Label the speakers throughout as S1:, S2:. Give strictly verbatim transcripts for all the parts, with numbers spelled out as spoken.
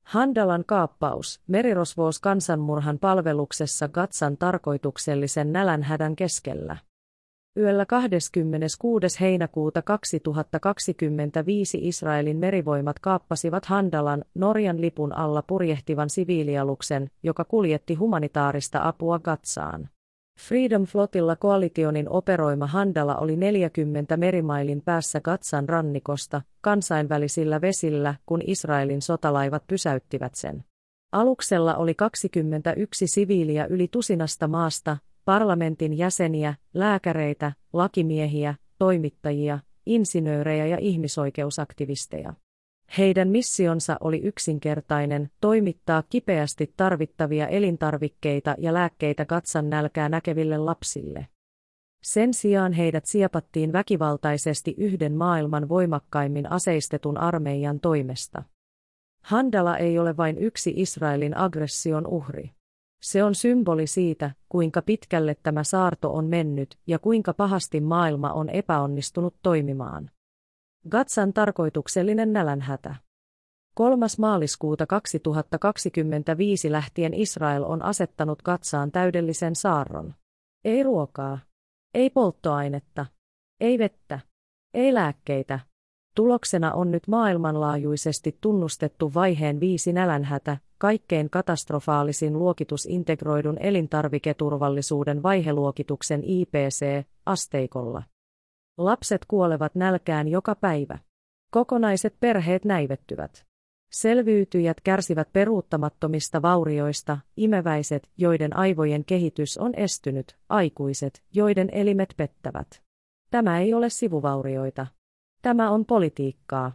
S1: Handalan kaappaus, merirosvous kansanmurhan palveluksessa Gazan tarkoituksellisen nälänhädän keskellä. Yöllä kahdeskymmeneskuudes heinäkuuta kaksituhattakaksikymmentäviisi Israelin merivoimat kaappasivat Handalan, Norjan lipun alla purjehtivan siviilialuksen, joka kuljetti humanitaarista apua Gazaan. Freedom Flotilla koalitionin operoima Handala oli neljäkymmentä merimailin päässä Gazan rannikosta, kansainvälisillä vesillä, kun Israelin sotalaivat pysäyttivät sen. Aluksella oli kaksikymmentäyksi siviiliä yli tusinasta maasta, parlamentin jäseniä, lääkäreitä, lakimiehiä, toimittajia, insinöörejä ja ihmisoikeusaktivisteja. Heidän missionsa oli yksinkertainen, toimittaa kipeästi tarvittavia elintarvikkeita ja lääkkeitä Gazan nälkää näkeville lapsille. Sen sijaan heidät siepattiin väkivaltaisesti yhden maailman voimakkaimmin aseistetun armeijan toimesta. Handala ei ole vain yksi Israelin aggression uhri. Se on symboli siitä, kuinka pitkälle tämä saarto on mennyt ja kuinka pahasti maailma on epäonnistunut toimimaan. Gazan tarkoituksellinen nälänhätä. kolmas maaliskuuta kaksituhattakaksikymmentäviisi lähtien Israel on asettanut Gazaan täydellisen saarron. Ei ruokaa. Ei polttoainetta. Ei vettä. Ei lääkkeitä. Tuloksena on nyt maailmanlaajuisesti tunnustettu vaiheen viisi nälänhätä, kaikkein katastrofaalisin luokitus integroidun elintarviketurvallisuuden vaiheluokituksen I P C-asteikolla. Lapset kuolevat nälkään joka päivä. Kokonaiset perheet näivettyvät. Selviytyjät kärsivät peruuttamattomista vaurioista, imeväiset, joiden aivojen kehitys on estynyt, aikuiset, joiden elimet pettävät. Tämä ei ole sivuvaurioita. Tämä on politiikkaa.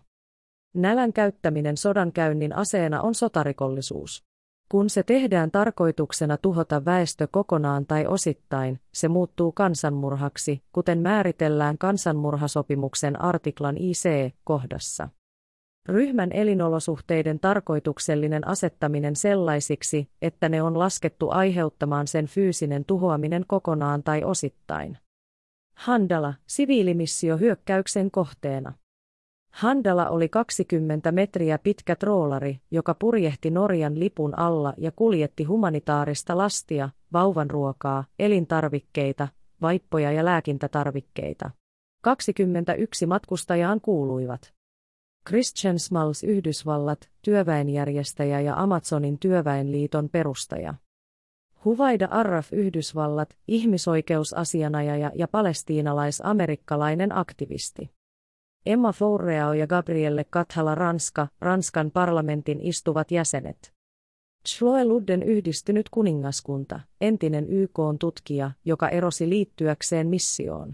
S1: Nälän käyttäminen sodankäynnin aseena on sotarikollisuus. Kun se tehdään tarkoituksena tuhota väestö kokonaan tai osittain, se muuttuu kansanmurhaksi, kuten määritellään kansanmurhasopimuksen artiklan I C-kohdassa. Ryhmän elinolosuhteiden tarkoituksellinen asettaminen sellaisiksi, että ne on laskettu aiheuttamaan sen fyysinen tuhoaminen kokonaan tai osittain. Handala, siviilimissio hyökkäyksen kohteena. Handala oli kaksikymmentä metriä pitkä troolari, joka purjehti Norjan lipun alla ja kuljetti humanitaarista lastia, vauvanruokaa, elintarvikkeita, vaippoja ja lääkintätarvikkeita. kaksikymmentäyksi matkustajaan kuuluivat Christian Smalls Yhdysvallat, työväenjärjestäjä ja Amazonin työväenliiton perustaja. Huwaida Arraf Yhdysvallat, ihmisoikeusasianajaja ja palestiinalais-amerikkalainen aktivisti. Emma Fourreau ja Gabrielle Kathala Ranska, Ranskan parlamentin istuvat jäsenet. Chloe Ludden yhdistynyt kuningaskunta, entinen Y K:n tutkija, joka erosi liittyäkseen missioon.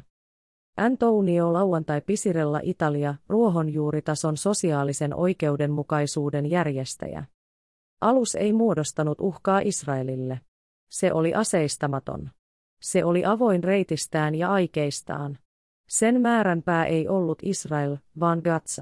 S1: Antonio Lauantai Pisirella Italia, ruohonjuuritason sosiaalisen oikeudenmukaisuuden järjestäjä. Alus ei muodostanut uhkaa Israelille. Se oli aseistamaton. Se oli avoin reitistään ja aikeistaan. Sen määränpää ei ollut Israel, vaan Gaza.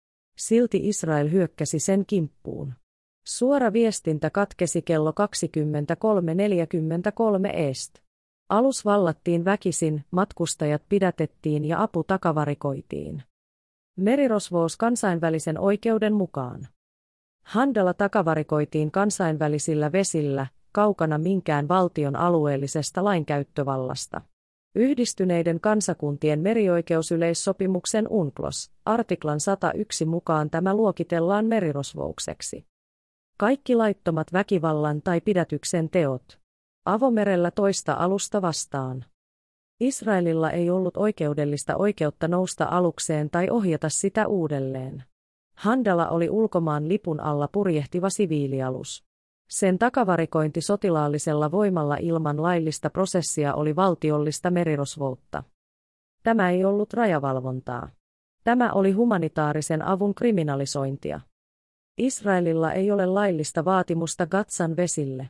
S1: Silti Israel hyökkäsi sen kimppuun. Suora viestintä katkesi kello kaksikymmentäkolme neljäkymmentäkolme est. Alus vallattiin väkisin, matkustajat pidätettiin ja apu takavarikoitiin. Merirosvous kansainvälisen oikeuden mukaan. Handala takavarikoitiin kansainvälisillä vesillä, kaukana minkään valtion alueellisesta lainkäyttövallasta. Yhdistyneiden kansakuntien merioikeusyleissopimuksen UNCLOS, artiklan sata yksi mukaan tämä luokitellaan merirosvoukseksi. Kaikki laittomat väkivallan tai pidätyksen teot. Avomerellä toista alusta vastaan. Israelilla ei ollut oikeudellista oikeutta nousta alukseen tai ohjata sitä uudelleen. Handala oli ulkomaan lipun alla purjehtiva siviilialus. Sen takavarikointi sotilaallisella voimalla ilman laillista prosessia oli valtiollista merirosvoutta. Tämä ei ollut rajavalvontaa. Tämä oli humanitaarisen avun kriminalisointia. Israelilla ei ole laillista vaatimusta Gazan vesille.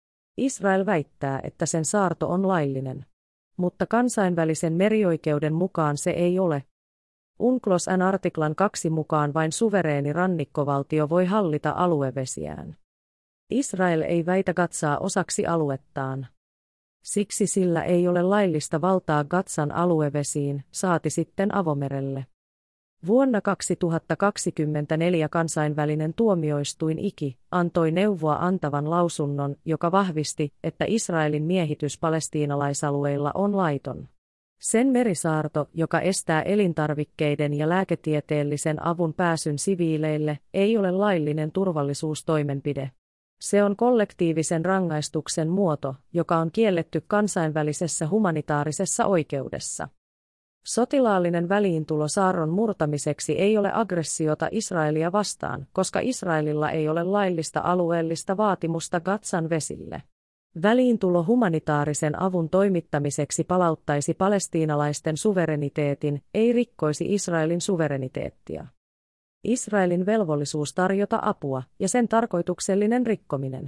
S1: Israel väittää, että sen saarto on laillinen. Mutta kansainvälisen merioikeuden mukaan se ei ole. UNCLOS:n artiklan kaksi mukaan vain suvereeni rannikkovaltio voi hallita aluevesiään. Israel ei väitä Gazaa osaksi aluettaan. Siksi sillä ei ole laillista valtaa Gazan aluevesiin, saati sitten avomerelle. Vuonna kaksituhattakaksikymmentäneljä kansainvälinen tuomioistuin I K I antoi neuvoa antavan lausunnon, joka vahvisti, että Israelin miehitys palestiinalaisalueilla on laiton. Sen merisaarto, joka estää elintarvikkeiden ja lääketieteellisen avun pääsyn siviileille, ei ole laillinen turvallisuustoimenpide. Se on kollektiivisen rangaistuksen muoto, joka on kielletty kansainvälisessä humanitaarisessa oikeudessa. Sotilaallinen väliintulo saarron murtamiseksi ei ole aggressiota Israelia vastaan, koska Israelilla ei ole laillista alueellista vaatimusta Gazan vesille. Väliintulo humanitaarisen avun toimittamiseksi palauttaisi palestiinalaisten suvereniteetin, ei rikkoisi Israelin suvereniteettia. Israelin velvollisuus tarjota apua ja sen tarkoituksellinen rikkominen.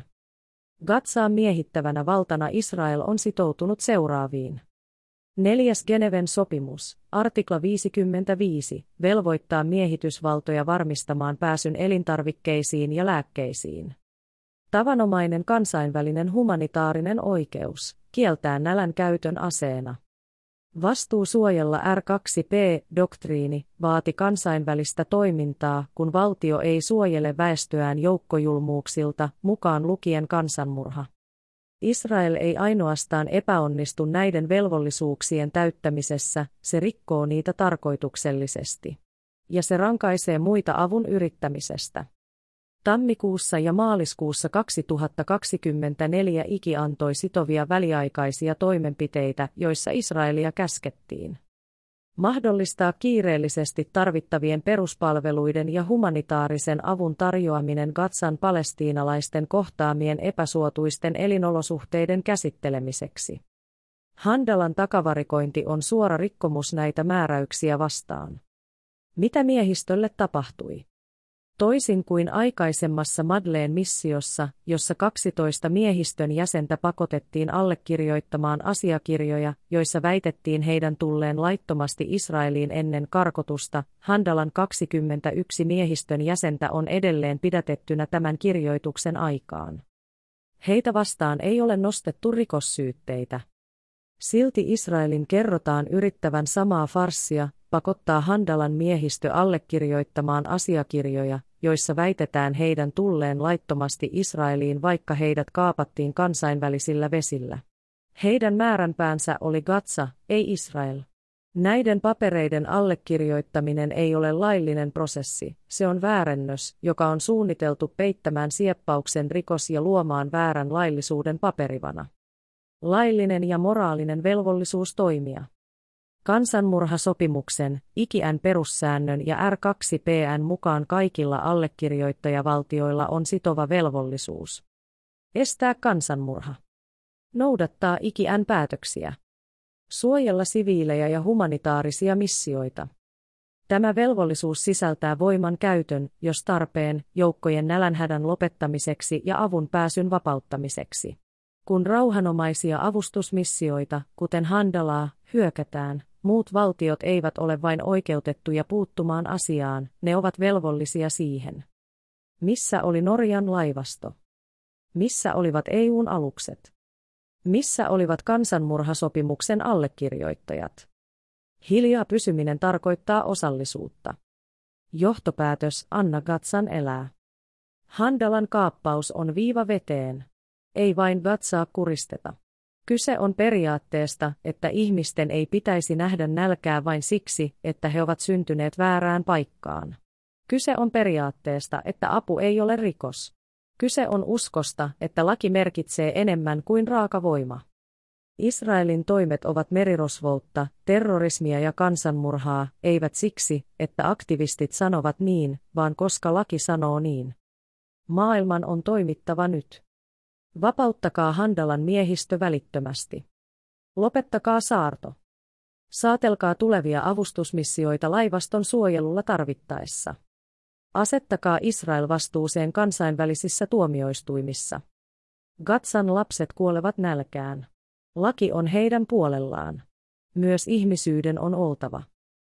S1: Gazaan miehittävänä valtana Israel on sitoutunut seuraaviin. Neljäs Geneven sopimus, artikla viisikymmentäviisi, velvoittaa miehitysvaltoja varmistamaan pääsyn elintarvikkeisiin ja lääkkeisiin. Tavanomainen kansainvälinen humanitaarinen oikeus kieltää nälän käytön aseena. Vastuu suojella R kaksi P-doktriini vaati kansainvälistä toimintaa, kun valtio ei suojele väestöään joukkojulmuuksilta, mukaan lukien kansanmurha. Israel ei ainoastaan epäonnistu näiden velvollisuuksien täyttämisessä, se rikkoo niitä tarkoituksellisesti. Ja se rankaisee muita avun yrittämisestä. Tammikuussa ja maaliskuussa kaksituhattakaksikymmentäneljä I K I antoi sitovia väliaikaisia toimenpiteitä, joissa Israelia käskettiin mahdollistaa kiireellisesti tarvittavien peruspalveluiden ja humanitaarisen avun tarjoaminen Gazan palestiinalaisten kohtaamien epäsuotuisten elinolosuhteiden käsittelemiseksi. Handalan takavarikointi on suora rikkomus näitä määräyksiä vastaan. Mitä miehistölle tapahtui? Toisin kuin aikaisemmassa Madleen-missiossa, jossa kaksitoista miehistön jäsentä pakotettiin allekirjoittamaan asiakirjoja, joissa väitettiin heidän tulleen laittomasti Israeliin ennen karkotusta, Handalan kaksikymmentäyksi miehistön jäsentä on edelleen pidätettynä tämän kirjoituksen aikaan. Heitä vastaan ei ole nostettu rikossyytteitä. Silti Israelin kerrotaan yrittävän samaa farssia, pakottaa Handalan miehistö allekirjoittamaan asiakirjoja, joissa väitetään heidän tulleen laittomasti Israeliin, vaikka heidät kaapattiin kansainvälisillä vesillä. Heidän määränpäänsä oli Gaza, ei Israel. Näiden papereiden allekirjoittaminen ei ole laillinen prosessi, se on väärennös, joka on suunniteltu peittämään sieppauksen rikos ja luomaan väärän laillisuuden paperivana. Laillinen ja moraalinen velvollisuus toimia. Kansanmurhasopimuksen, I K I:n perussäännön ja R kaksi P:n mukaan kaikilla allekirjoittajavaltioilla on sitova velvollisuus estää kansanmurha. Noudattaa I K I:n päätöksiä. Suojella siviilejä ja humanitaarisia missioita. Tämä velvollisuus sisältää voiman käytön, jos tarpeen, joukkojen nälänhädän lopettamiseksi ja avun pääsyn vapauttamiseksi. Kun rauhanomaisia avustusmissioita, kuten Handalaa, hyökätään, muut valtiot eivät ole vain oikeutettuja puuttumaan asiaan, ne ovat velvollisia siihen. Missä oli Norjan laivasto? Missä olivat E U:n alukset? Missä olivat kansanmurhasopimuksen allekirjoittajat? Hiljaa pysyminen tarkoittaa osallisuutta. Johtopäätös: Anna Gazan elää. Handalan kaappaus on viiva veteen. Ei vain Gazaa kuristeta. Kyse on periaatteesta, että ihmisten ei pitäisi nähdä nälkää vain siksi, että he ovat syntyneet väärään paikkaan. Kyse on periaatteesta, että apu ei ole rikos. Kyse on uskosta, että laki merkitsee enemmän kuin raaka voima. Israelin toimet ovat merirosvoutta, terrorismia ja kansanmurhaa, eivät siksi, että aktivistit sanovat niin, vaan koska laki sanoo niin. Maailman on toimittava nyt. Vapauttakaa Handalan miehistö välittömästi. Lopettakaa saarto. Saatelkaa tulevia avustusmissioita laivaston suojelulla tarvittaessa. Asettakaa Israel vastuuseen kansainvälisissä tuomioistuimissa. Gazan lapset kuolevat nälkään. Laki on heidän puolellaan. Myös ihmisyyden on oltava